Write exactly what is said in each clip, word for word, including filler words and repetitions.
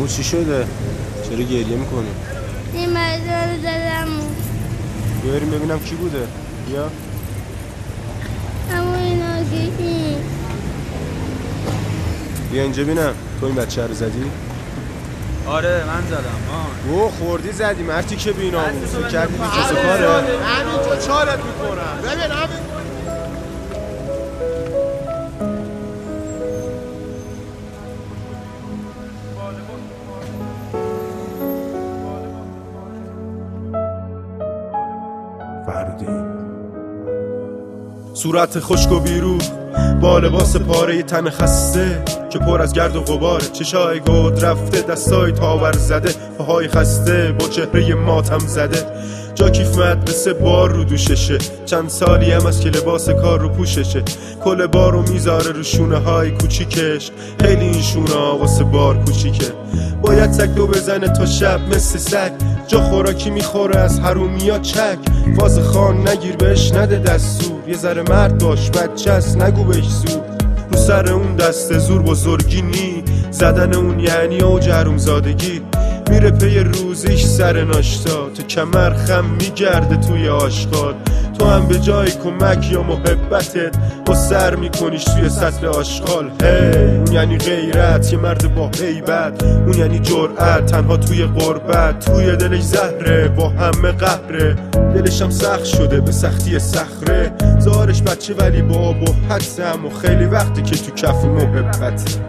چی شده؟ چرا گریه میکنی؟ این مرد رو زدم. بریم ببینم کی بوده. بیا. اما این آگهی. بیا اینجا بینم. تو این بچه رو زدی؟ آره من زدم. او خوردی زدی مرتی که بی‌ناموسی کردی جزو کاره. همینجا چالت میکنم. ببین همین صورت خشک و بیرو با لباس پاره تن خسته که پر از گرد و غباره، چشای گود رفته، دستای تاور زده، پاهای خسته با چهره ماتم زده. جا کیف مدرسه بار رو دوششه، چند سالی هم از که لباس کار رو پوششه. کل بار رو میذاره رو شونه های کوچیکش، خیلی این شونه ها واسه بار کوچیکه. باید سگ دو بزنه تا شب مثل سگ، جا خوراکی میخوره از حرومیا چک. فاز خان نگیر بهش نده دستور، یه ذره مرد باش بچه است نگو بهش زور. رو سر اون دست زور بزرگی نی، زدن اون یعنی اوج حرومزادگی. میره پی روزیش سر ناشتا، تو کمر خم میگرده توی آشغال. تو هم به جای کمک یا محبتت با سر میکنیش توی سطل آشغال. هی اون یعنی غیرت، یه مرد با هیبت. اون یعنی جرأت، تنها توی غربت. توی دلش زهره، با همه قهره. دلش هم سخت شده به سختی صخره. ظاهرش بچه ولی با آب و حدس، اما خیلی وقتی که تو کف محبت.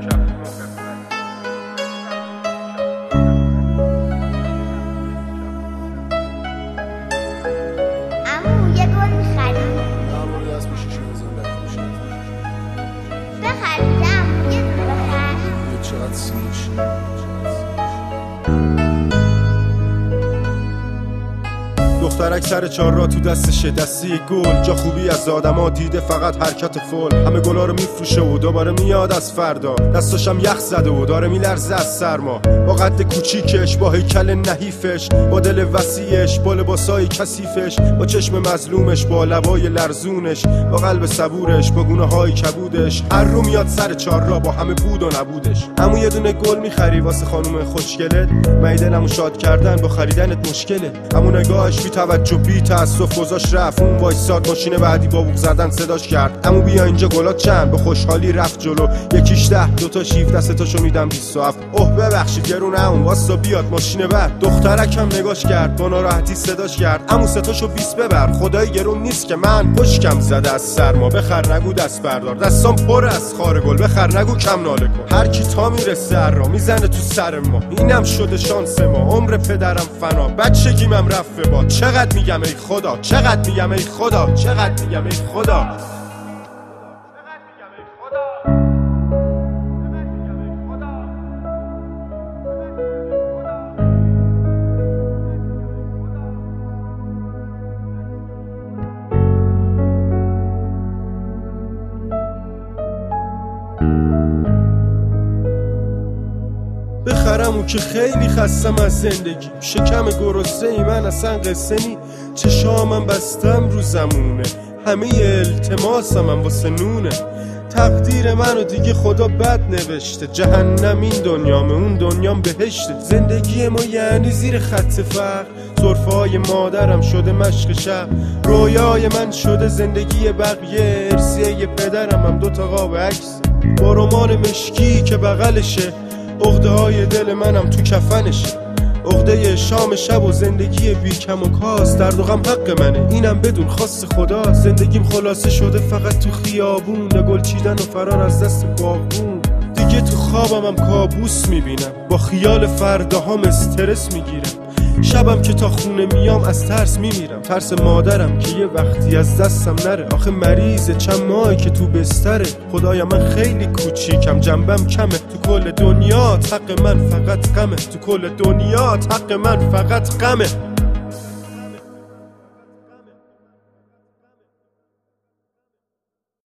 دخترک سر چهار را تو دستشه، دستی گل. جا خوبی از آدما دیده فقط حرکت فل. همه گلا رو میفروشه و دوباره میاد از فردا. دستاشم یخ زده و داره میلرزه از سرما. با قد کوچیکش، با هیکل نحیفش، با دل وسیعش، با لباسای کثیفش، با چشم مظلومش، با لبای لرزونش، با قلب صبورش، با گونه های کبودش. هر رو میاد سر چهار را با همه بود و نبودش. همون یه دونه گل میخری واسه خانم خوشگلت، میدلمو شاد کردن با خریدنت مشکله. همون نگاهش بی توجه بی تاسف گذاشت رفت. اون وایساد ماشین بعدی با بوق زدن صداش کرد. عمو بیا اینجا گلات چند، به خوشحالی رفت جلو. یکیش ده، دوتا شیف، دستاشو میدم بیست و هفت. اوه ببخشید گرونه اون واسا بیاد ماشین بعد. دخترکم نگاش کرد با ناراحتی صداش کرد. عمو ستاشو بیست ببر، خدای گرون نیست که من خشکم زده از سرما. بخر نگو دست بردار، دستام پر از خار گل. بخر نگو کم ناله کن، هر کی تا میرسه هر را میزنه تو سر ما. اینم شده شانس ما، عمر پدرم فنا. بچگیمم رفت با چقدر میگم ای خدا، چقدر میگم ای خدا، چقدر میگم ای خدا. بخرم او که خیلی خستم از زندگی. شکم گرسنه ای من اصلا قصه نی. چشامم بستم رو زمونه، همه التماسم هم واسه نونه. تقدیر منو دیگه خدا بد نوشته. جهنم این دنیامه، اون دنیام بهشته. زندگی ما یعنی زیر خط فقر. ظرفای مادرم شده مشق شب. رویای من شده زندگی بقیه. ارثیه پدرم هم دوتا قاب عکس با رمان مشکی که بغلشه. عقده های دل منم تو کفنشه. عقده شام شب و زندگی بی کم و کاس. درد و غم حق منه، اینم بدون خواست خدا. زندگیم خلاصه شده فقط تو خیابون، گل چیدن و فرار از دست باغبون. دیگه تو خوابم هم کابوس میبینم، با خیال فرداهام استرس میگیرم. شبم که تا خونه میام از ترس میمیرم. ترس مادرم که یه وقتی از دستم نره. آخه مریضه، چند ماهی که تو بستره. خدایا من خیلی کوچیکم، جنبم کمه. تو کل دنیا حق من فقط غمه. تو کل دنیا حق من فقط غمه.